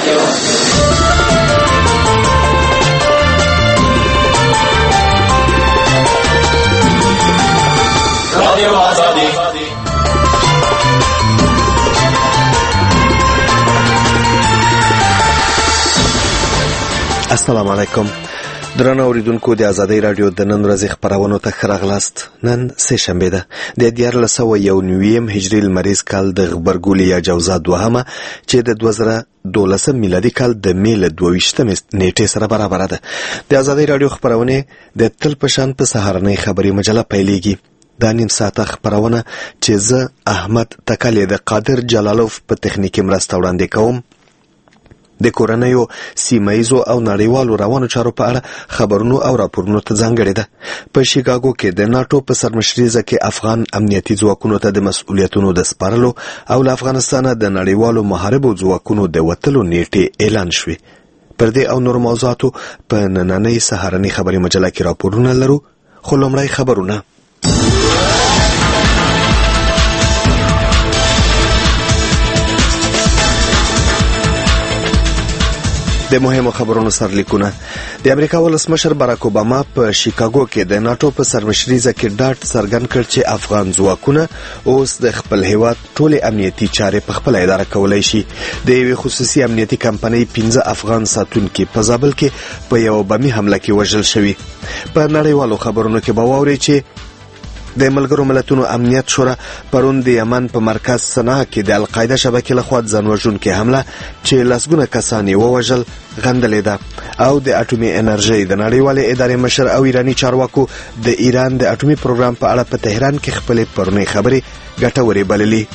السلام علیکم. درنو اوریدونکو د آزادۍ رادیو د نن ورځې خبرونو ته ښه راغلاست. نن سه شنبه ده د 1491 هجري لمریز کال د غبرګولي یا جوزا دوهمه چې د 2012 میلادي کال د می له 22 نیټې سره برابر ده. د آزادۍ رادیو خبرونه د تل پشان په سهارنۍ خبري مجله پیلېږي. دا نیم ساعته خبرونه چې زه احمد تکلی د قادر جلالوف په تخنیکی مرسته وړاندې کوم د کورنیو سیمایزو او نړیوالو روانو چارو په اړه خبرونو او راپورونو ته ځانګړې ده. په شیکاګو کې د ناتو په سرمشریزه کې افغان امنیتي ځواکونو ته د مسؤلیتونو د سپارلو او له افغانستانه د نړیوالو محاربو ځواکونو د وتلو نیټې اعلان شوې. پر دې او نور موضوعاتو په نننۍ سهارنۍ خبري مجله کې راپورونه لرو، خو لومړی خبرونه. د مهمو خبرونو سرلیکونه. د امریکا ولسمشر باراک اوباما په شیکاګو کې د ناتو په سرمشریزه کې ډاډ څرګند کړ چې افغان ځواکونه اوس د خپل هیواد ټولې امنیتي چارې په خپل اداره کولای شي. د یوې خصوصي امنیتي کمپنۍ 15 افغان ساتونکي په زابل کې په یو بمي حمله کې وژل شوي. په نړیوالو خبرونو کې به واورئ چې د ملګرو ملتونو امنیت شورا پرون د یمن په مرکز صنعا کې د القاعده شبکې لخوا ځانوژونکې حمله چې لسګونه کسان یې ووژل غندلې ده. او د اټومي انرژۍ د نړیوالې ادارې مشر او ایرانی چارواکو د ایران د اټومي پروګرام په اړه په تهران کې خپلې پرونی خبرې ګټورې بللې.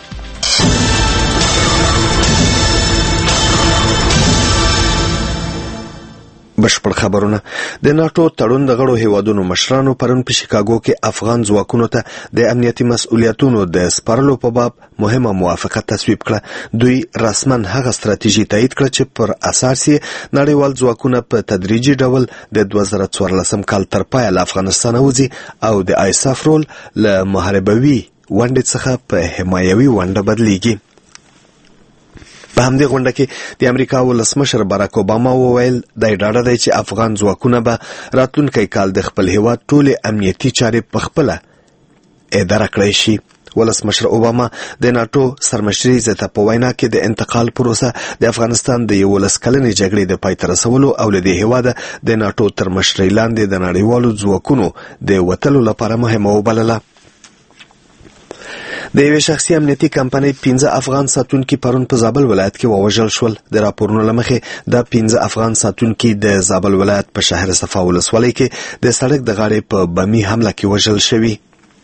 بشپړ خبرونه. د ناتو تړون د غړو هیوادونو مشرانو پرون په شیکاګو کې افغان ځواکونو ته د امنیتي مسؤلیتونو د سپارلو په باب مهمه موافقه تصویب کړه. دوی رسما هغه ستراتیژي تایید کړه چې پر اساس یې نړیوال ځواکونه په تدریجي ډول د 2014 کال تر پایه له افغانستانه وځي او د آیساف رول له محاربوي ونډې څخه په حمایوي ونډه بدلیږي. په همدې غونډه کې د امریکا ولسمشر باراک اوباما وویل د ډاډه دی چې افغان ځواکونه به راتلونکی کال د خپل هیواد ټولې امنیتي چارې په خپله اداره کړی شي. ولسمشر اوباما د ناتو سرمشریزه ته په وینا کې د انتقال پروسه د افغانستان د 11 کلنې جګړې د پای ته رسولو او له دې هیواده د ناتو تر مشرۍ لاندې د نړیوالو ځواکونو د وتلو لپاره مهمه وبلله. د یوې شخصي امنیتي کمپنۍ 15 افغان ساتونکي پرون په زابل ولایت کې ووژل شول. د راپورونو له مخې دا 15 افغان ساتونکي د زابل ولایت په شهر صفا ولسوالۍ کې د سړک د غاړې په بمي حمله کې وژل شوي.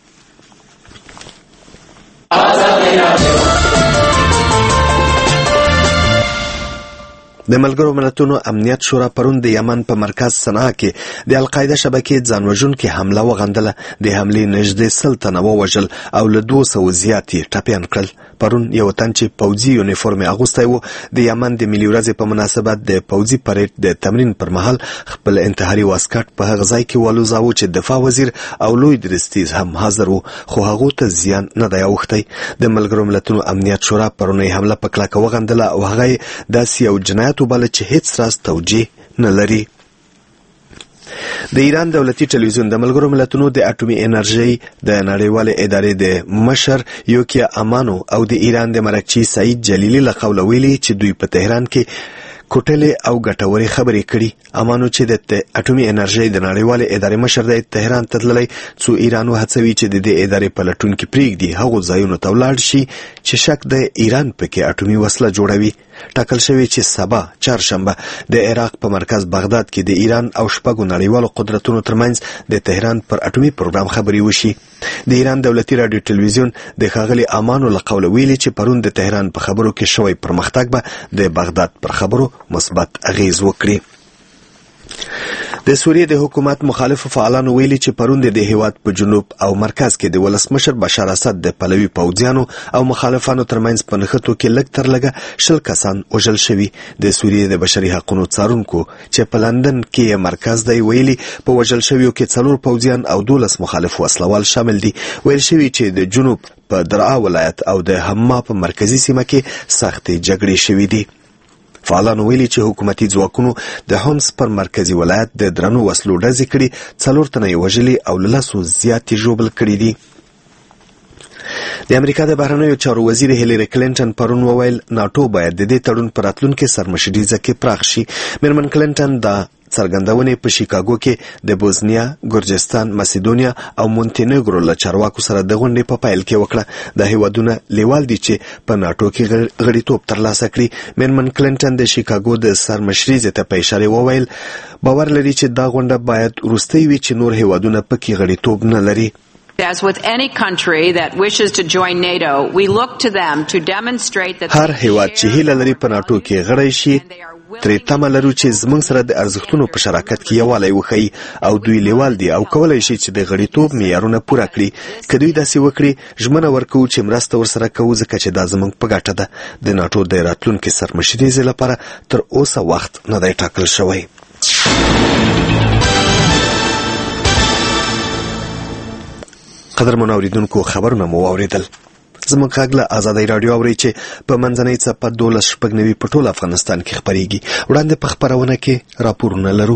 د ملګرو ملتونو امنیت شورا پرون د یمن په مرکز صنعا کې د القاعده شبکې ځانوژونکې حمله وغندله. د حملې نږدې 100 تنه ووژل او له 200 زیات یې ټپیان کړل. پرون یو تن چې پوځي یونیفورم اغوستی و د یمن د ملي ورځې په مناسبت د پوځي پریډ د تمرین پر مهال خپل انتحاري واسکټ په هغه ځای کې ولوځاوه چې دفاع وزیر او لوی درستیز هم حاضر وو، خو هغو ته زیان نه دی اوښتی. د ملګرو ملتونو امنیت شورا پرونی حمله په کلکه وغندله او هغه داسې یو جنایت وباله چې هیڅ راز توجیه نه لري. د ایران دولتي ټلویزیون د ملګرو ملتونو د اټومي انرژۍ د نړیوالې ادارې د مشر یوکیا امانو او د ایران د مرکچي سعید جلیلی له قوله ویلي چې دوی په تهران کې کوټلې او ګټورې خبرې کړي. امانو چې د اټومي انرژۍ د نړیوالې ادارې مشر دی تهران ته تللی څو ایران وهڅوي چې د دې ادارې پلټونکي پرېږدي هغو ځایونو ته ولاړ شي چې شک د ایران پکې اټومي وسله جوړوي. ټاکل شوی چې سبا چهارشنبه د عراق په مرکز بغداد کې د ایران او شپږو نړیوالو قدرتونو ترمنځ د تهران پر اټومي پروګرام خبرې وشي. د ایران دولتي رادیو ټلویزیون د ښاغلي امانو له قوله ویلي چې پرون د تهران په خبرو کې شوی پرمختګ به د بغداد پر خبرو مثبت اغیز وکړي. د سوریې د حکومت مخالفو فعالانو ویلي چې پرون د هیواد په جنوب او مرکز کې د ولسمشر بشار اسد د پلوي پوځیانو او مخالفانو ترمنځ په نښتو کې لږ تر لږه 10 کسان وژل شوي. د سوریې د بشري حقوقو څارونکو چې په لندن کې مرکز دی ویلي په وژل شویو کې 4 پوځیان او 12 مخالف وسلوال شامل دي. ویل شوي چې د جنوب په درعا ولایت او د حما په مرکزی سیمه کې سختې جګړې شوې دي. فعالانو ویلي چې حکومتي ځواکونو د هومس پر مرکزي ولایت د درنو وسلو ډزې کړي، 4 تنه یې وژلي او له 10 زیات یې ژوبل کړي دي. د امریکا د بهرنیو چارو وزیر هیلری کلینټن پرون وویل ناټو باید د دې تړون په راتلونکي سرمشریزه کې پراخ شي. میرمن کلینټن دا څرګندونې په شیکاګو کې د بوزنیا، ګورجستان، مسیدونیا او مونتینیګرو له چارواکو سره د غونډې په پیل کې وکړه. دا هیوادونه لیوال دي چې په ناټو کې غړیتوب ترلاسه کړي. میرمن کلینټن د شیکاګو د سرمشریزې ته په اشاره وویل باور لري چې دا غونډه باید وروستۍ وي چې نور هیوادونه پکې غړیتوب نه لري. As with any country that wishes to join NATO, we look to them to demonstrate that هر هیواد چې هیله لري په ناټو کې غړی شي، ترې تمه لرو چې زموږ سره د ارزښتونو په شراکت کې یووالی وښیي او دوی لیوال دي او کولی شي چې د غړیتوب معیارونه پوره کړي. که دوی داسې وکړي، ژمنه ورکوو چې مرسته ورسره کوو ځکه چې دا زموږ په ګټه ده. د ناټو د راتلونکي سرمشریزې لپاره تر اوسه وخت نه دی ټاکل شوی. قدرمن اوریدونکو، خبرونه مو واوریدل. زموږ غږ له ازادۍ راډیو اورئ چې په منځنۍ څپه 12:90 په ټول افغانستان کې خپریږي. وړاندې په خپرونه کې راپورونه لرو.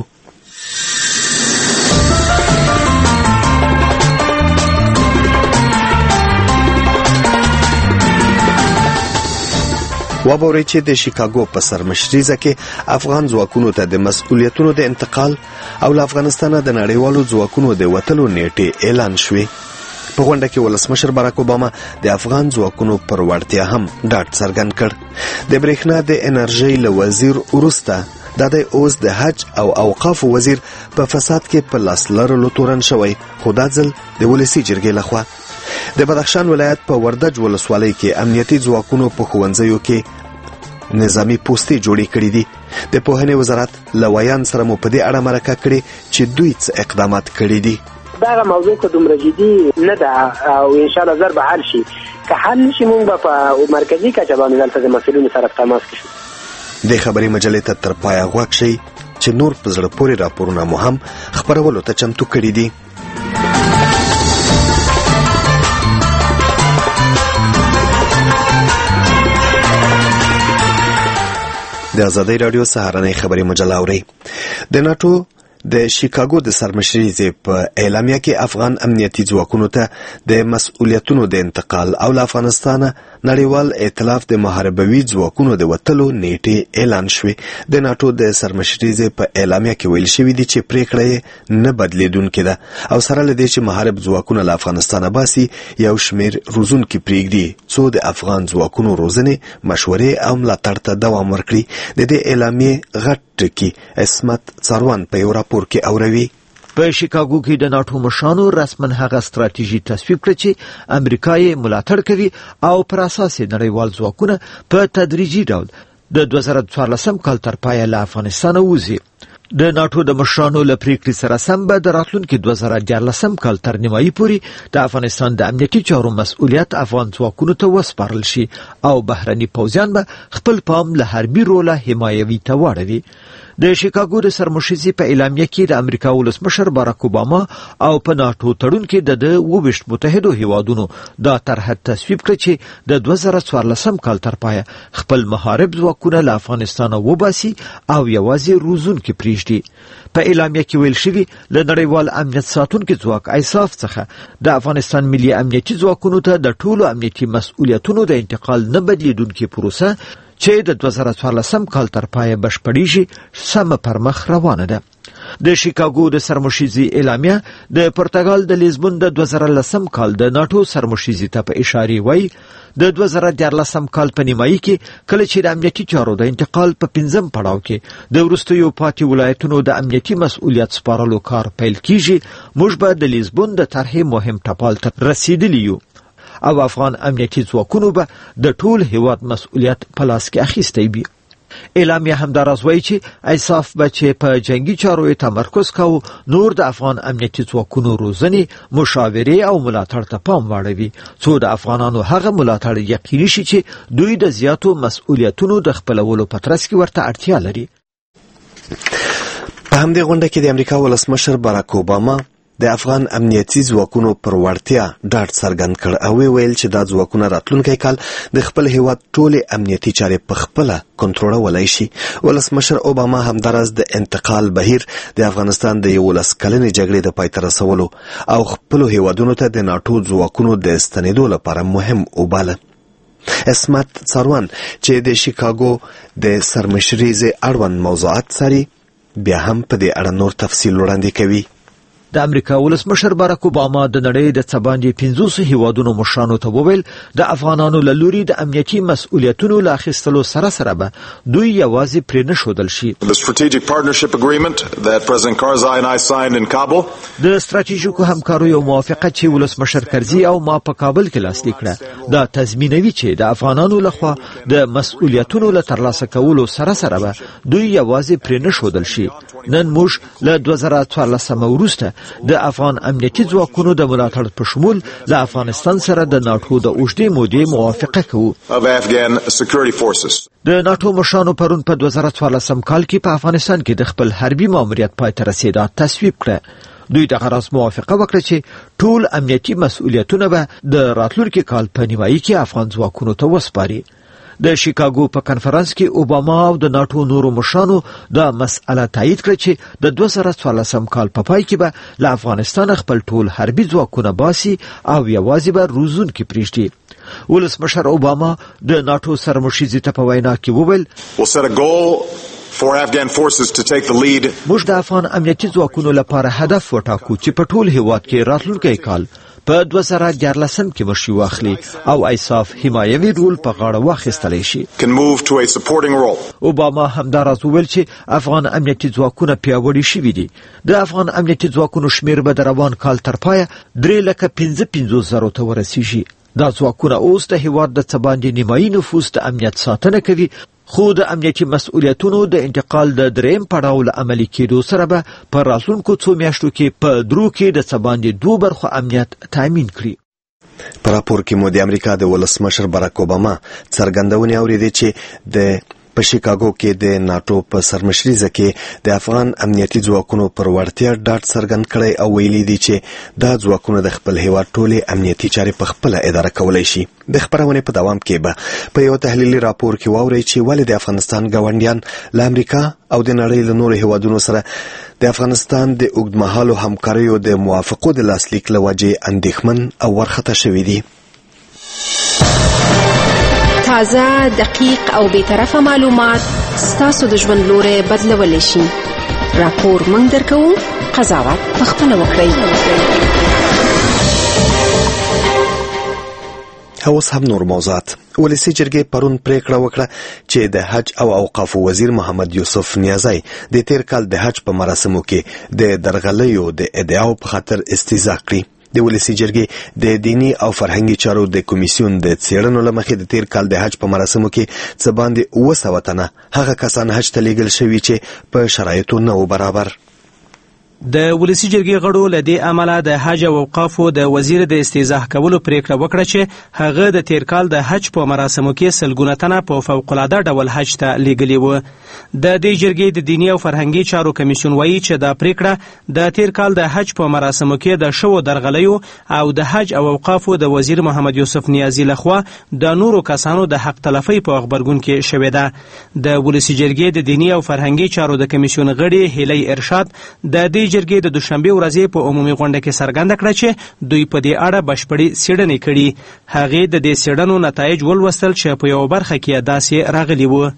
وبورئ چې د شیکاګو په سرمشریزه کې افغان ځواکونو ته د مسؤلیتونو د انتقال او له افغانستانه د نړیوالو ځواکونو د وتلو نیټې اعلان شوې. په غونډه کې ولسمشر باراک اوباما د افغان ځواکونو پر وړتیا هم ډاډ څرګند کړ. د برېښنا د انرژۍ له وزیر وروسته دا دی اوس د حج او اوقافو وزیر په فساد کې په لاس لرلو تورن شوی، خو دا ځل د ولسي جرګې لخوا. د بدخشان ولایت په وردج ولسوالۍ کې امنیتي ځواکونو په ښوونځیو کې نظامی پوستې جوړې کړې دي. د پوهنې وزارت له ویان سره مو په دې اړه مرکه کړې چې دوی څه اقدامات کړي دي. دا موضوع ته دومره جدي نه ده او ان شاء الله زر به حل شي. که حل نشي موږ به په مرکزي کچه باندې دلته د مسؤلینو سره تماس کوو. د خبري مجلې ته تر پایه غوږ شئ چې نور په زړه پورې راپورونه مو هم خپرولو ته چمتو کړي دي. د ازادۍ راډیو سهارنۍ خبري مجله اورئ. د ناټو د شیکاګو د سرمشریزې په اعلامیه کې افغان امنیتي ځواکونو ته د مسؤلیتونو د انتقال او له افغانستانه نړیوال ائتلاف د محاربوي ځواکونو د وتلو نیټې اعلان شوې. د ناټو د سرمشریزې په اعلامیه کې ویل شوي دي چې پریکړه یې نه بدلیدونکې ده او سره له دې چې محارب ځواکونه له افغانستانه باسي، یو شمېر روزونکي پرېږدي څو د افغان ځواکونو روزنې، مشورې او ملاتړ ته دوام ورکړي. د دې اعلامیې غټ ټکي عصمت څاروان په یو راپور کې اوروي. په شیکاګو کې د ناټو مشرانو رسمن هغه ستراتیژي تصویب کړه چې امریکا یې ملاتړ کوي او پر اساس یې نړیوال ځواکونه په تدریجي ډول د 2014 کال تر پایه له افغانستانه وځي. د ناټو د مشرانو له پریکړې سره سم به د راتلونکي 2014 کال تر نیمایي پورې د افغانستان د امنیتي چارو مسؤلیت افغان ځواکونو ته وسپارل شي او بهرني پوځیان به خپل پام له حربي روله حمایوي ته واړوي. د شیکاګو د سرمشریزې په اعلامیه کې د امریکا ولسمشر باراک اوباما او په ناټو تړون کې د 22 متحدو هیوادونو دا طرحه تصویب کړه چې د 2014 کال تر پایه خپل محارب ځواکونه له افغانستانه وباسي او یوازې روزونکي پرېږدي. په اعلامیه کې ویل شوي له نړیوال امنیت ساتونکي ځواک ایساف څخه د افغانستان ملي امنیتي ځواکونو ته د ټولو امنیتي مسؤلیتونو د انتقال نه بدلیدونکي پروسه چې د 2014 کال تر پایه بشپړیږي سم پر مخ روانه ده. د شیکاګو د سرمشریزې اعلامیه د پرتګال د لیزبون د 2010 کال د ناټو سرمشریزې ته په اشاره وایي د 2014 کال په نیمایي کې کله چې د امنیتي چارو د انتقال په 5م پړاو کې د وروستیو پاتې ولایتونو د امنیتي مسؤلیت سپارلو کار پیل کیږي، موږ به د لیزبون د طرحې مهم ټپال ته رسیدلی یو او افغان امنیتي ځواکونو به د ټول هیواد مسؤلیت په لاس کې اخیستی وي. اعلامیه همداراز وایي چې ایساف به چې په جنگي چارو تمرکز کوي نور د افغان امنیتي ځواکونو روزنې، مشاورې او ملاتړ ته پام واړوي څو د افغانانو هغه ملاتړ یقیني شي چې دوی د زیاتو مسؤلیتونو د خپلولو په ترڅ کې ورته اړتیا لري. په همدې غونډه کې د امریکا ولسمشر باراک اوباما د افغان امنیتي ځواکونو پر وړتیا ډاډ څرګند کړ او ویل چې دا ځواکونه راتلونکی کال د خپل هیواد ټولې امنیتي چارې په خپله کنټرولولی شي. ولسمشر اوباما همداراز د انتقال بهیر د افغانستان د 11 کلنې جګړې د پای ته رسولو او خپلو هیوادونو ته د ناټو ځواکونو د ستنېدو لپاره مهم وباله. اسمت څاروان چې د شیکاګو د سرمشریزې اړوند موضوعات څاري بیا هم په دې اړه نور تفصیل وړاندې کوي. د امریکا ولسمشر باراک اوباما د نړۍ د څه باندې 500 هیوادونو مشرانو ته وویل د افغانانو له لوري د امنیتي مسؤلیتونو له اخیستلو سره به دوی یوازې پرې نه ښودل شي. The strategic partnership agreement that President Karzai and I signed in Kabul د ستراتیژیکو همکاریو موافقه چې ولسمشر کرزي او ما په کابل کې لاسلیک کړه دا تضمینوي چې د افغانانو لخوا د مسؤلیتونو له ترلاسه کولو سره به دوی یوازې پرې نه ښودل شي. نن موږ له 2014 وروسته د افغان امنیتي ځواکونو د ملاتړ په شمول له افغانستان سره د ناټو د اوږدې مودې موافقه کوو. د ناټو مشرانو پرون په 2014 کال کې په افغانستان کې د خپل حربي ماموریت پای ته رسیدا تصویب کړه. دوی د غرض موافقه وکړه چې ټول امنیتي مسؤلیتونه به د راتلونکي کال په نیمایي کې افغان ځواکونو ته وسپاري. د شیکاګو په کنفرانس کې اوباما او د ناټو نورو مشرانو دا مسأله تایید کړه چې د 2014 کال په پای کې به له افغانستان خپل ټول حربي ځواکونه باسي او یوازې به روزونکي پرېږدي. ولسمشر اوباما د ناټو سرمشریزې ته په وینا کې وویل for Afghan forces to take the lead. موږ د افغان امنیتي ځواکونو لپاره هدف وټاکو چې په ټول هیواد کې راتلونکی کال په 2014 کې مشي واخلي او ایساف حمایوي رول په غاړه واخیستلی شي. Can move to a supporting role. اوباما همداراز وویل چې افغان امنیتي ځواکونه پیاوړي شوي دي. د افغان امنیتي ځواکونو شمیر به د روان کال تر پایه 3,55,000 ته ورسیږي. دا ځواکونه اوس د هیواد د څه باندې نیمایي نفوس د امنیت ساتنه کوي، خو د امنیتي مسؤلیتونو د انتقال د دریم پړاو له عملي کېدو سره به په راتلونکو څو میاشتو کې په درو کې د څه باندې 2 برخو امنیت تامین کړي. په راپور کې مو د امریکا د ولسمشر باراک اوباما څرګندونې اورېدې چې د په شیکاګو کې د ناټو په سرمشریزه کې د افغان امنیتي ځواکونو پر وړتیا ډاډ څرګند کړی او ویلي دي چې دا ځواکونه د خپل هیواد ټولې امنیتي چارې په خپله اداره کولی شي. د خپرونې په دوام کې به په یو تحلیلي راپور کې واورئ چې ولې د افغانستان ګاونډیان له امریکا او د نړۍ له نورو هیوادونو سره د افغانستان د اوږدمهالو همکاریو د موافقو د لاسلیک له وجې اندېښمن او وارخطا شوي دي. تازه، دقیق او بی‌طرفه معلومات ستاسو د ژوند لوری بدلولی شي. راپور موږ درکوو، قضاوت پخپله وکړئ. اوس هم نور موضوعات. ولسي جرګې پرون پریکړه وکړه چې د حج او اوقافو وزیر محمد یوسف نیازی د تیر کال د حج په مراسمو کې د درغلیو د ادعاو په خاطر استیضاح کړي. د ولسي جرګې د دینی او فرهنګي چارو د کمیسیون د څېړنو له مخې د تیر کال د حج په مراسمو کې څه باندې 200 تنه هغه کسان حج ته لیږل شوي چې په شرایطو نه و برابر. د ولسي جرګې غړو له دې امله د حج او اوقافو د وزیر د استیضاح کولو پریکړه وکړه چې هغه د تیر کال د حج په مراسمو کې سلګونه تنه په فوق‌العاده ډول حج ته لیږلي وو. د دې جرګې د دینی او فرهنګي چارو کمیسیون وایي چې دا پریکړه د تیر کال د حج په مراسمو کې د شوو درغلیو او د حج او اوقافو د وزیر محمد یوسف نیازی لخوا د نورو کسانو د حق تلفي په خبرګون کې شوې ده. د ولسي جرګې د دینی او فرهنګي چارو د کمیسیون غړي هیلۍ ارشاد د دې جرګې د دوشنبه ورځې په عمومي غونډه کې څرګنده کړه چې دوی په دې اړه بشپړې څېړنې کړي. هغې د دې څېړنو نتایج ولوستل چې په یو برخه کې داسې راغلي وو.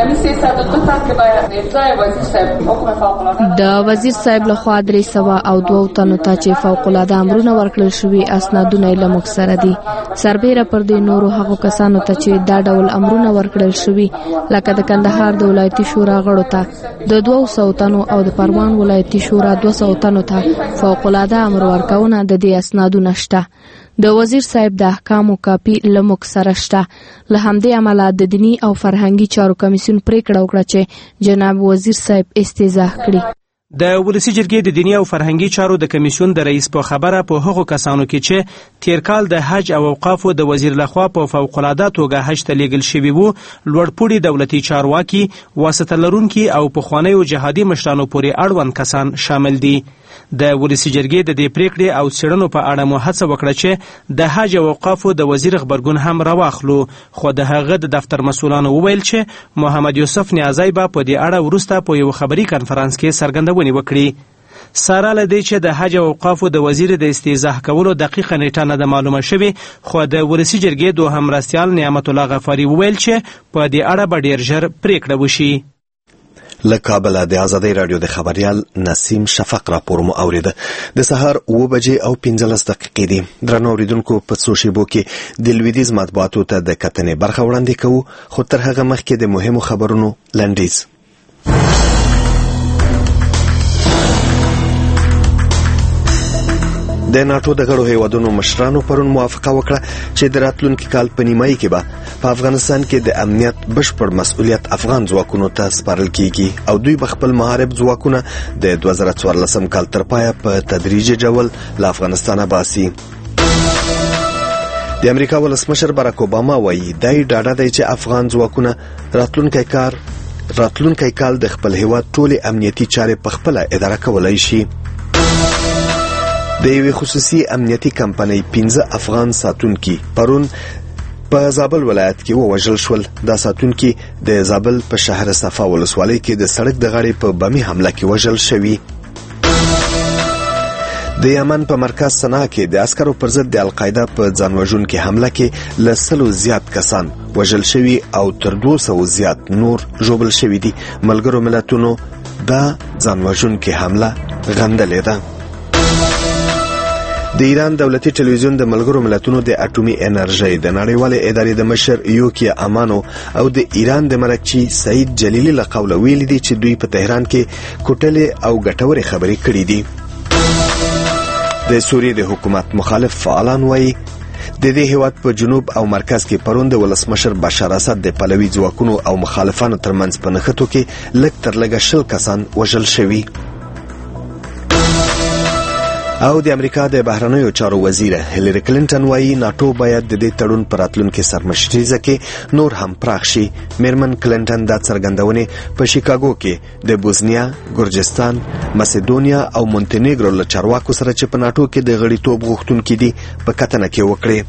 د وزیر صاحب لخوا 302 تنو ته چې فوق العاده امرونه ورکړل شوي اسنادونه له موږ سره دي. سربېره پر دې نورو هغو کسانو ته چې دا ډول امرونه ورکړل شوي لکه د کندهار د ولایتي شورا غړو ته د 200 تنو او د پروان ولایتي شورا 200 تنو ته فوق العاده امر ورکونه د دې اسنادونه شته. د وزیر صاحب د احکامو کاپی لمک سره شته. له همدې امله د دینی او فرهنګي چارو کمیسیون پریکړه وکړه چې جناب وزیر صاحب استیضاح کړي. د ولسی جرګې د دینی او فرهنګي چارو د کمیسیون د رئیس په خبره په هغو کسانو کې چې تیر کال د حج او اوقافو د وزیر لخوا په فوق‌العاده توګه حج ته لیږل شوي وو لوړپوړي دولتي چارواکي واسطه لرونکي او پخوانیو جهادي مشرانو پورې اړوند کسان شامل دي. د ولسی جرګې د دې پریکړې او څېړنو په اړه مو هڅه وکړه چې د حج او اوقافو د وزیر غبرګون هم راواخلو، خو د هغه د دفتر مسؤلانو وویل چې محمد یوسف نیازی به په دې اړه وروسته په یو خبري کنفرانس کې څرګندونې وکړي. سره له دې چې د حج او اوقافو د وزیر د استیضاح کولو دقیقه نیټه نه ده معلومه شوې، خو د ولسی جرګې دوهم مرستیال نعمت الله غفاري وویل چې په دې اړه به ډېر ژر پریکړه وشي. له کابل د ازادۍ رادیو د خبريال نسیم شفق راپور مو اوریده. د سهار 7:15 دي. درنو اوریدونکو په څو شیبو کې د لویدیز مطبوعاتو ته د کتنې برخه وړاندې کوو، خو تر هغه مخکې د مهمو خبرونو لنډیز. د ناتو د غړو هیوادونو مشرانو پرون موافقه وکړه چې د راتلونکي کال په نیمایي کې به په افغانستان کې د امنیت بشپړ مسؤلیت افغان ځواکونو ته سپارل کیږي او دوی به خپل محارب ځواکونه د 2014 کال تر پایه په تدریجي ډول له افغانستانه باسي. د امریکا ولسمشر باراک اوباما وایي دای ډاډه دی چې افغان ځواکونه راتلونکي کال د خپل هیواد ټولې امنیتي چارې په خپل اداره کولای شي. د یوې خصوصي امنیتي کمپنۍ 15 افغان ساتونکي پرون په زابل ولایت کې ووژل شول. دا ساتونکي د زابل په شهر صفا ولسوالۍ کې د سړک د غاړې په بمي حمله کې وژل شوي. د یمن په مرکز صنعا کې د عسکرو پر ضد د القاعده په ځانوژونکې حمله کې له 100 زیات کسان وژل شوي او تر 200 زیات نور ژوبل شوي دي. ملګرو ملتونو دا ځانوژونکې حمله غندلې ده. د ایران دولتي ټلویزیون د ملګرو ملتونو د اټومي انرژي د نړیوالې ادارې د مشر یوکیا امانو او د ایران د مرکچی سعید جلیلی له قوله ویلي دي چې دوی په تهران کې کوټلې او ګټورې خبرې کړې دي. د سوریې د حکومت مخالف فعالان وایي د دې هیواد په جنوب او مرکز کې پرون د ولسمشر بشار اسد د پلوي ځواکونو او مخالفانو ترمنځ په نښتو کې لږ تر لږه 10 کسان وژل شوي. او د امریکا د بهرنیو چارو وزیر هیلری کلینټن وایي ناتو باید د دې تړون پر راتلونکي سرمشریزه کې نور هم پراخ شي. میرمن کلینټن دا څرګندونې په شیکاګو کې د بوسنیا، ګورجستان، مسیدونیا او مونټینیګرو له چارواکو سره چې په ناتو کې د غړیتوب غوښتونکي دي په کتنه کې وکړي.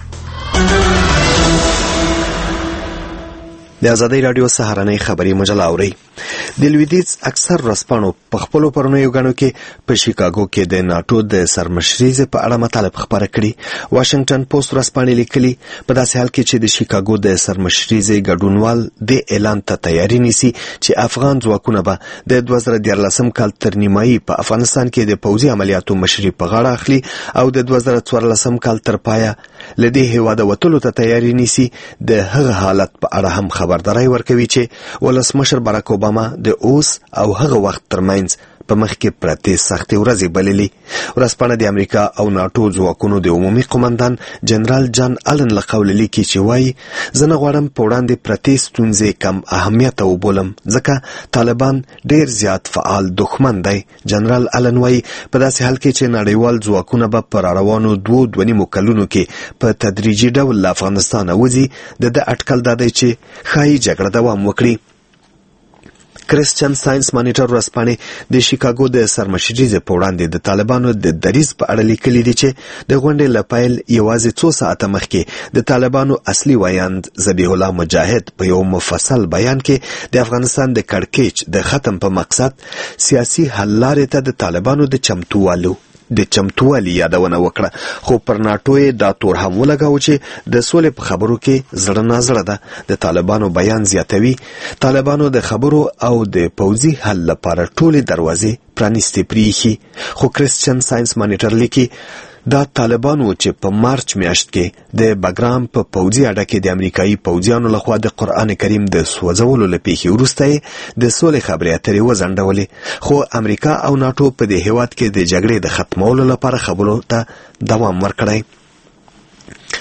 د ازادۍ رادیو سهارنۍ خبري مجله اوري. د لویدیځ اکثر ورځپاڼو په خپلو پرونیو غاڼو کې په شیکاګو کې د ناتو د سرمشریزې په اړه مطالب خبره کړي. واشنگټن پوسټ ورځپاڼې لیکلي په داسې حال کې چې د شیکاګو د سرمشریزې ګډونوال د اعلان ته تیاری نیسي چې افغان ځواکونه به د 2014 کال تر نیمایي په افغانستان کې د پوځي عملیاتو مشري په غاړه اخلي او د 2014 کال تر پایه لدې هیواده وتلو ته تیاری نیسي. د هغه حالت په اړه هم خبرداري ورکوي چې ولسمشر باراک اوباما د اوس او هغه وخت ترمنځ په مخ کې پرتې سختې ورځې بللي. ورځپاڼه د امریکا او ناتو ځواکونو د عمومي قومندان جنرال جان آلن له قوله لیکي چې وایي زه نه غواړم په وړاندې پرتې ستونزې کم اهمیته وبولم ځکه طالبان ډېر زیات فعال دښمن دی. جنرال آلن وایي په داسې حال کې چې نړیوال ځواکونه به په راروانو 2.5 کلونو کې په تدریجي ډول له افغانستانه وځي د اټکل دا دی چې ښایي جګړه دوام وکړي. کرسچن ساينس مانیټر ورځپاڼې د شیکاګو د سرمشریزې په وړاندې د طالبانو د دریځ په اړه لیکلي دي چې د غونډې له پیل یوازې 2 ساعته مخکې د طالبانو اصلي وایاند ذبیح الله مجاهد په یو مفصل بیان کې د افغانستان د کړکېچ د ختم په مقصد سیاسي حل لارې ته د طالبانو د چمتووالي یادونه وکړه، خو پر ناټو یې دا تور هم ولګاو چې د سولې په خبرو کې زړه نازړه ده. د طالبانو بیان زیاتوي طالبانو د خبرو او د پوځي حل لپاره ټولې دروازې پرانیستې پریښي. خو کرسچن ساينس مانیټر لیکي دا طالبانو چې په مارچ میاشت کې د بګرام په پوځي اډه کې د امریکایي پوځیانو لخوا د قرآن کریم د سوځولو له پیښې وروسته د سولې خبرې اترې وځنډولې. خو امریکا او ناټو په دې هیواد کې د جګړې د ختمولو لپاره خبرو ته دوام ورکړی.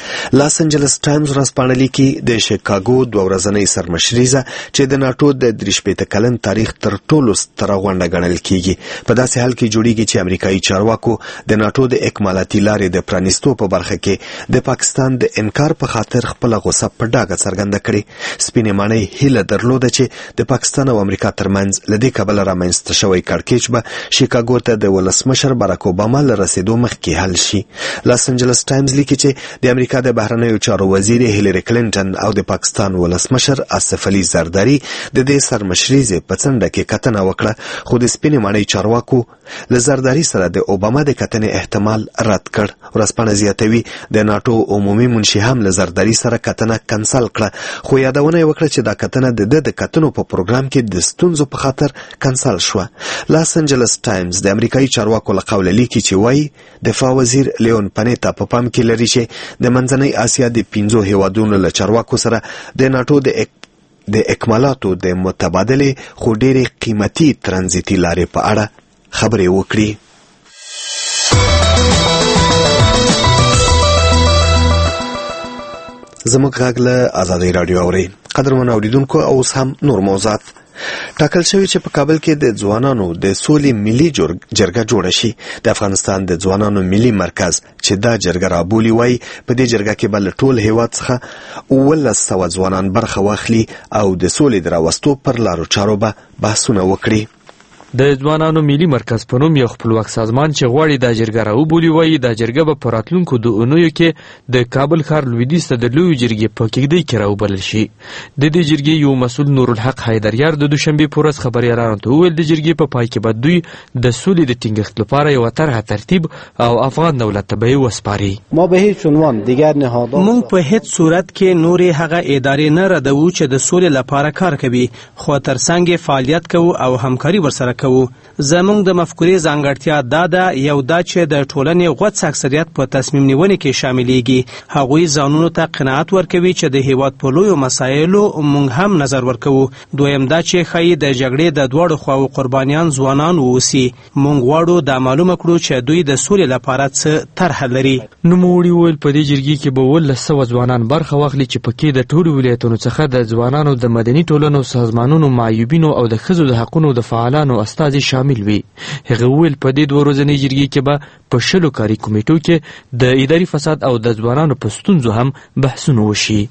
لاس انجلس ټایمز ورځپاڼه لیکي د شیکاګو 2 ورځنۍ سرمشریزه چې د ناتو د 3 کلن تاریخ تر ټولو ستره غونډه ګڼل کیږي په داسې حال کې جوړیږي چې امریکایي چارواکو د ناتو د اکمالاتي لارې د پرانیستو په برخه کې د پاکستان د انکار په خاطر خپل غوسه په ډاګه څرګنده کړې. سپینې ماڼۍ هیله درلوده چې د پاکستان او امریکا ترمنځ لدې کبله رامنځته شوی کړکېچ به شیکاګو ته د ولسمشر باراک اوباما له رسیدو مخکې حل شي. لاس انجلس ټایمز لیکي چې د امریکا د بهرنیو چارو وزیر هیلری کلینټن او د پاکستان ولسمشر اسف علي زرداری د دې سرمشریزې په څنډه کې کتنه وکړه، خو د سپینې ماڼۍ چارواکو له زرداری سره د اوباما د کتنې احتمال رد کړ. ورځپاڼه زیاتوي د ناتو عمومي منشي هم له زرداری سره کتنه کنسل کړه، خو یادونه یې وکړه چې دا کتنه د کتنو په پروګرام کې د ستونزو په خاطر کنسل شوه. لاس انجلس ټایمز د امریکایي چارواکو له قوله لیکي چې وایي دفاع وزیر لیون پنیتا په پام کې لري چې د منځنۍ اسیا د 15 هیوادونو له چارواکو سره د ناتو د اکمالاتو د متبادلې خو ډېرې قیمتي ترانزیتي لارې په اړه خبرې وکړي. زموږ غږ له ازادۍ راډیو اورئ. قدرمنو اوریدونکو، اوس هم نور موضوعات. ټاکل شوی چې په کابل کې د ځوانانو د سولې ملي جرګه جوړه شي. د افغانستان د ځوانانو ملي مرکز چې دا جرګه رابولي وایي په دې جرګه کې به له ټول هیواد څخه 1900 ځوانان برخه واخلي او د سولې د راوستو پر لارو چارو به بحثونه وکړي. د ځوانانو ملي مرکز په نوم یو خپلواک سازمان چې غواړي دا جرګه راوبولي وایي دا جرګه به په راتلونکو 2 اونیو کې د کابل ښار لویدیځ ته د لویې جرګې په کېږدۍ کې راوبلل شي. د دې جرګې یو مسؤل نورالحق حیدریار د دوشنبې په ورځ خبریالانو ته وویل د جرګې په پای کې به دوی د سولې د ټینګښت لپاره یوه طرحه ترتیب او افغان دولت ته به یې وسپاري. موږ په هیڅ صورت کې نورې هغه ادارې نه ردوو چې د سولې لپاره کار کوي، خو ترڅنګ یې فعالیت کوو او همکاري ورسره کوو. زموږ د مفکورې ځانګړتیا دا ده، یو دا چې د ټولنې غوڅ اکثریت په تصمیم نیونې کې شاملیږي. هغوی ځانونو ته قناعت ورکوي چې د هیواد په لویو مسایلو موږ هم نظر ورکوو. دویم دا چې ښایي د جګړې د دواړو خواو قربانیان ځوانان واوسي. موږ غواړو دا معلومه کړو چې دوی د سولې لپاره څه طرحه لري. نوموړي وویل په دې جرګې کې به 1900 ځوانان برخه واخلي چې پکې د ټولو ولایتونو څخه د ځوانانو د مدني ټولنو سازمانونو معیوبینو او د ښځو د حقونو د فعالانو استازي شامل وي. هغه ویل په دې 2 ورځنۍ جرګې کې به په 10 کاري کمیټو کې د اداري فساد او د ځوانانو په ستونزو هم بحثونه وشي.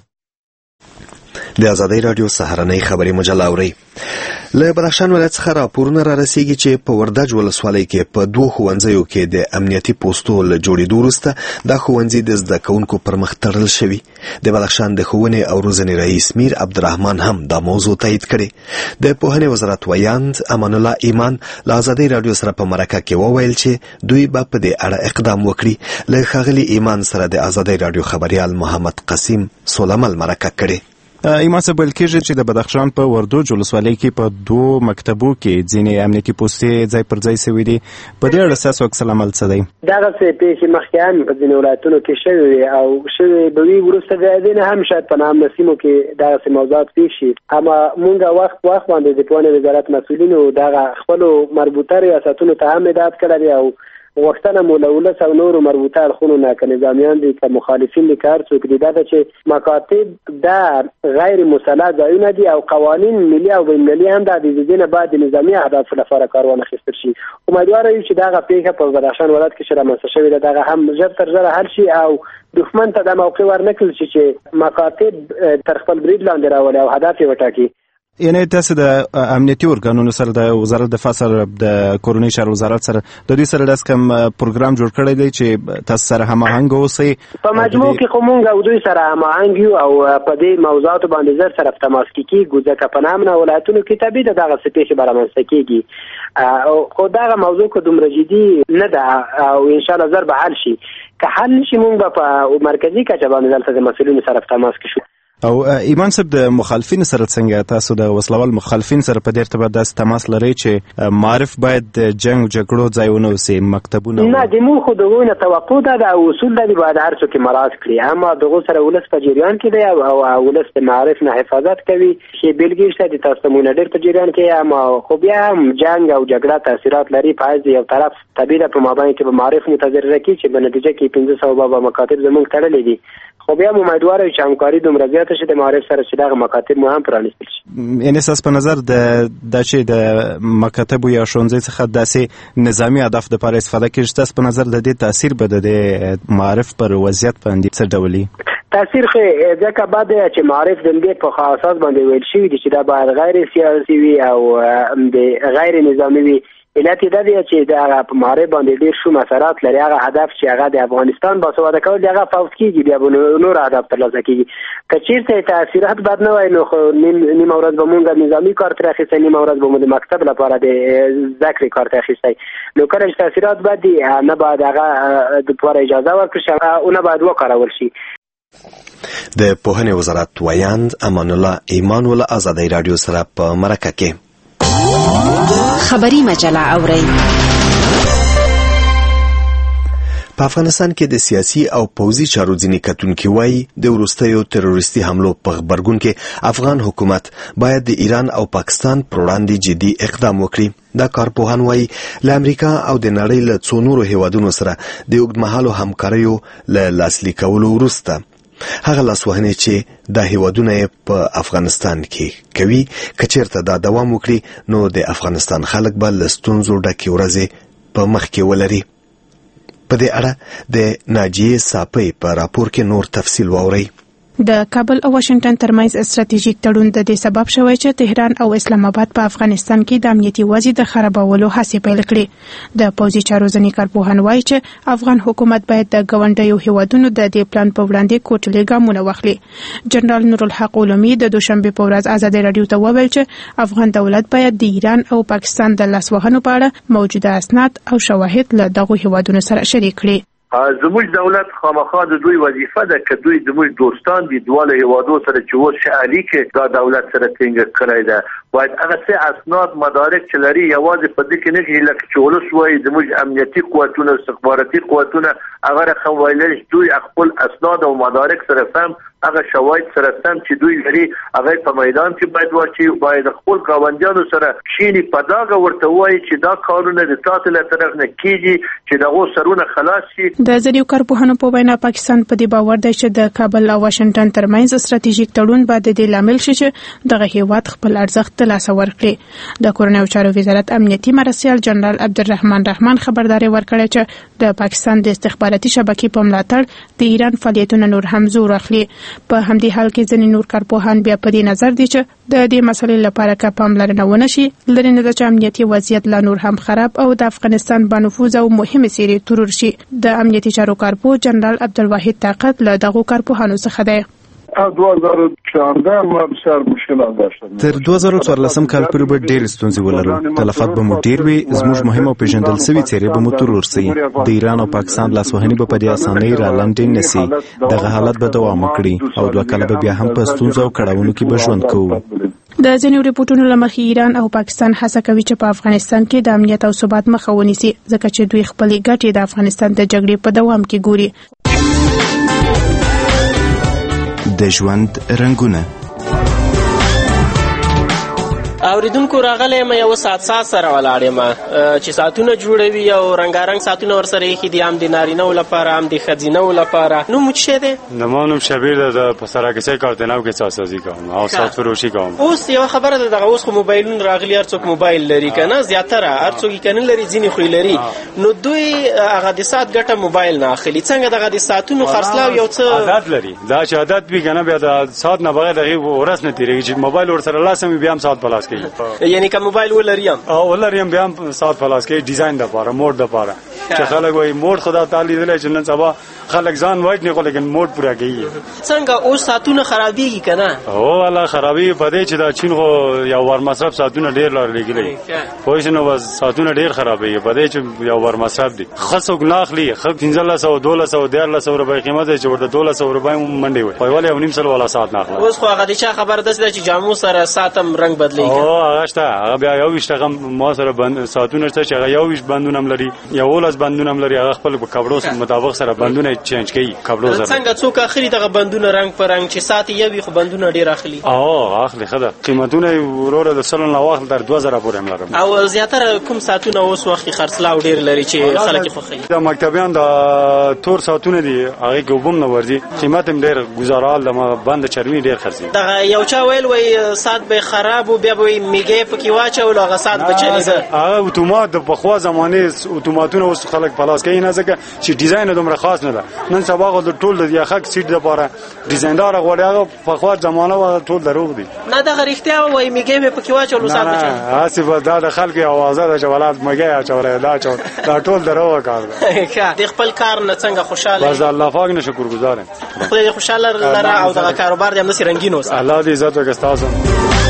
د ازادۍ راډیو سهارنۍ خبري مجله اورئ. له بدخشان ولایت څخه راپورونه را رسیږي چې په وردګ ولسوالۍ کې په 2 ښوونځیو کې د امنیتي پوستو له جوړېدو وروسته دا ښوونځي د زده کوونکو پر مخ تړل شوي. د بدخشان د ښوونې او روزنې رئیس میر عبدالرحمن هم دا موضوع تایید کړې. د پوهنې وزارت ویاند امان الله ایمان له ازادۍ راډیو سره په مرکه کې وویل چې دوی به په دې اړه اقدام وکړي. له ښاغلي ایمان سره د ازادۍ راډیو خبریال محمد قاسم سولمل مرکه کړې. ایمان صاحب ویل کېږي چې د بدخشان په وردوج ولسوالۍ کې په 2 مکتبو کې ځینې امنیتي پوستې ځای پر ځای شوي دي. په دې اړه ستاسو عکس العمل څه دی؟ دغسې پیښې مخکې هم په ځینې ولایتونو کې شوې وي او شوې به وي، وروسته د دې نه هم شاید په نامه سیمو کې دغسې موضوعات پیښ شي. اما مونږ وخت په وخت باندې د پوهنې وزارت مسؤلینو دغه خپلو مربوطه ریاستونو ته هم هدایت کړی دی او غوښتنه مو له 19 او نورو مربوطه اړخونو نه که نظامیان دي که مخالفین دي که هر څوک دي دا ده چې مکاتب دا غیر مسلح ځایونه دي او قوانین ملي او بینالمللي هم دا د دې نه باید د نظامي اهدافو لپاره کار وانخیستل شي. امیدواره یو چې دغه پیښه په بدخشان ولایت کې چې رامنځته شوې ده دغه هم ژر تر ژره حل شي او دښمن ته دا موقع ورنکړل شي چې مکاتب تر خپل برید لاندې راولي او هدف یې وټاکي. یعنی تاسو د امنیتي ارګانونو سره د وزارت دفاع سره د کورنۍ چارو وزارت سره د دې سره داس کوم پروګرام جوړ کړی دی چې تاسو سره هماهنګ اوسئ په مجموع کې خو مونږ او دوی سره هماهنګ یو او په دې موضوعاتو باندې زر سره تماس کیږو ځکه په نامه ولایتونو کې طبیعي دغه سپېښه برابرسته کیږي خو دغه موضوع کو دومره جدي نه ده او ان شاء الله زر به حل شي. که حل نشي مونږ په مرکزي کچه باندې دلته د مسؤلینو سره تماس کې شو او ایمان صاحب د مخالفین سره څنګه تاسو د وسلوال مخالفین سره په ډیر تبه داس تماس لري چې معرف باید د جنگ جګړو ځایونه وسي مکتبونه نه د مو خو دغه نه توقع ده د اصول د باید هر څوک مراعات کړي اما دغه سره ولس په جریان کې دی او ولس د معرف نه حفاظت کوي چې بلګی شته د تاسو ډیر په جریان کې اما خو بیا جنگ او جګړه تاثیرات لري په یو طرف طبيعه په مابین کې به معرف متضرر کی چې په نتیجه کې 1500 بابا مکاتب زمونږ تړلې دي خو بیا امیدوار یم چې همکاري دومره زیاته شي د معرف سره چې دغه مکاتب مو هم پرانیستل شي. یعنی اساس په نظر د چې د مکاتب یا ښوونځي څخه داسې نظامی اهداف د لپاره استفاده کیږي تاسو په نظر د دې تاثیر به د معرف پر وضعیت باندې څه ډولي تاثیر خو ځکه بعد چې معرف د دې په اساس باندې ویل شوی دي چې دا باید غیر سیاسي وي او د غیر نظامی وي علت دا دی چې دا په معرف باندې ډیر شو مسارات لري هغه هدف چې هغه د افغانستان باسواده کول دی هغه فوز کیږي بیا نور هدف ترلاسه کیږي که چیرته تاثیرات بد نه وای نو نیم ورځ به مونږ نظامی کار تر اخیستای نیم ورځ به مونږ د مکتب لپاره د ذکر کار تر اخیستای نو کله چې تاثیرات بد دي نه باید هغه د لپاره اجازه ورکړي شي او نه باید وکارول شي. د پوهنې وزارت ویاند امان الله ایمان ول آزادۍ رادیو سره په مرکه کې خبری مجله اورئ. په افغانستان کې د سیاسي او پوځي چارو ځینې کتونکي وایي د وروستیو تروریستي حملو په غبرګون کې افغان حکومت باید د ایران او پاکستان پر وړاندې جدي اقدام وکړي. دا کارپوهان وایي له امریکا او د نړۍ له څو نورو هیوادونو سره د اوږدمهالو همکاریو له لاسلیک کولو وروسته هغه لاسوهنې چې دا هیوادونه په افغانستان کې کوي که چیرته دا دوام وکړي نو د افغانستان خلک به له ستونزو ډکې ورځې په مخ کې ولري. په دې اړه د ناجیې صافۍ په راپور کې نور تفصیل واورئ. د کابل او واشنگټن ترمنځ استراتیژیک تړون د دې سبب شوی چې تهران او اسلام آباد په افغانستان کې د امنیتي وضعیت د خرابولو هڅې پیل کړې. د پوځي چارو ځینې کارپوهان وایي چې افغان حکومت باید د ګاونډیو هیوادونو د دې پلان په وړاندې کوټلې ګامونه واخلي. جنرال نورالحق علومي د دوشنبه په ورځ آزادۍ رادیو ته وویل چې افغان دولت باید د ایران او پاکستان د لاسوهنو په اړه موجوده اسناد او شواهد له دغو هیوادونو سره شریک کړي. زموږ دولت خامخا د دوی وظیفه ده چې دوی زموږ دوستان دي دواله هیوادو سره چې ورشه اړیکې دا دولت سره ټینګ کړی ده باید هغه څه اسناد مدارک چې لري یوازې په دې کې نه کېږي لکه چې ولس وایي زموږ امنیتي قوتونه استخباراتي قوتونه هغه رقم ویلی دوی خپل اسناد او مدارک سره سم هغه شواهد سره سم چې دوی لري هغه په میدان کې باید واچي باید خپل ګاونډیانو سره کښیني په داغه ورته وایي چې دا کارونه د تاسو له طرف نه کېږي چې دغه سرونه خلاص شي. د ځینو کارپوهانو په وینا پاکستان په دې باور دی چې د کابل او واشنگټن ترمنځ استراتیژیک تړون به د دې لامل شي چې دغه هیواد خپل ارزښت ترلاسه ورکړي. د کورنیو چارو وزارت امنیتي مرستیال جنرال عبدالرحمن رحمان خبرداري ورکړه چې د پاکستان د استخباراتي شبکې په ملاتړ د ایران فعالیتونه نور هم زور اخلي. په همدې حال کې ځینې نور کارپوهان بیا په دې نظر دي چې د دې مسلې لپاره که پاملرنه ونه شي لري نه چې امنیتي وضعیت لا نور هم خراب او د افغانستان بانفوذ او مهمه څیرې ترور شي. د امنیتي چارو کارپو جنرال عبدالواحد طاقت له دغو کارپوهانو څخه دی. 2014 ما بسیار مشکلات داشتم. تر 2014 کال پورې به ډېر ستونزې ولرو. تلفات به مو ډېر وي، زموږ مهم او پیژندل شوي څیرې به مو ترور سي. د ایران او پاکستان لاسوهنې به په دې اسانۍ را لاندې نه سي. دغه حالت به دوام وکړي او 2 کاله به بیا هم په ستونزو او کړاوونو کې به ژوند کوو. د ځینو ریپورتونو له مخې ایران او پاکستان هڅه کوي چې په افغانستان کې د امنیت او ثبات مخه ونیسي ځکه چې دوی خپلې ګټې د افغانستان د جګړې په دوام کې ګوري. د ژوند رنگونه اوریدونکو راغلی یم یو سات سره ولاړ یم چې ساتونه جوړوي او رنګارنګ ساتونه ورسره ایښي دي هم د نارینهو لپاره هم د ښځینهو لپاره. نوم مو څه دی؟ زما نوم شبیر دی. په سراکشۍ کارتنو کې سازسازي کوم او سات فروشي کوم. اوس یو خبره ده دغه اوس خو موبایلونه راغلي هر څوک موبایل لري که نه زیاتره هر څوک یې که نه لري ځینې خو یې لري نو دوی هغه د ساعت ګټه موبایل نه اخلي. څنګه دغه د ساعتونو خرڅلاو یو څه عادت لري دا چې عادت وي که نه بیا د ساعت نه بغیر دغې ورځ نه تېرېږي چې موبایل ورسره لاس هم بیا هم ساعت په لاس کوي. یعنی که موبایل ولریم بیا هم ساعت په لاس کوي ډیزاین دپاره موډ دپاره چې خلک وایي موډ خدا تعالی دلای چې نن سبا خلک ځان وایي خو لیکن موډ پورا کوي. څنګه اوس ساتونه خرابېږي کنه؟ هو والله خرابې پدې چې دا چین خو یو ور مصرف ساتونه ډیر لار لګیلې خو شنو بس ساتونه ډیر خرابې پدې چې یو ور مصرف دي خاصو ګناخلی خو 1500 1200 روپۍ قیمت چې ورته 1200 روپۍ منډي وي په ولې 9 والا سات نه اخلا. اوس خو هغه د چا خبر ده چې جامو سره ساتم رنگ بدلېږي. او هغه شته هغه بیا یو وشته ما سره بند ساتونه چې هغه یو وش بندونه لري یو ولس بندونه لري هغه خپل کپړو سره مطابق سره بندونه چینج کوي کپړو سره. څنګه څوک اخري دغه بندونه رنگ پر رنگ چې سات یوي خو بندونه ډیر اخلي. اخلي خدای قیمتونه وروره د سلن لا واخل در 2000 پورې ملګم. او زیاتره کوم ساتونه اوس وخت خرڅلاو ډیر لري چې خلک خوښي. د مکتبیان د تور ساتونه دي هغه کوم نه ورځي قیمت هم ډیر گزارال د بند چرمی ډیر خرڅي. دا یو چا ویل وای سات به خراب او بیا به میګه پکې واچول هغه سات بچلیزه. هغه اتومات د پخوا زمانه اتوماتونه اوس خلک پلاس کوي نه ځکه چې ډیزاین دومره خاص نه ده. نن سبا د ټول د یخک سیټ لپاره ډیزایندار غوړي هغه پخوا زمانه و ټول دروغ دي. نه دا غریختیا وای میګه به پکې واچول سات بچل. اسف دا د خلک اوازه د جوالات مګه اچولې دا ټول دروغ کار ده. د خپل کار نه څنګه خوشاله؟ بس الله پاک نه شکرګزار یم. خدای خوشاله لره او د کاروبار دې هم نسی رنگین اوسه. الله دې عزت وکړي تاسو.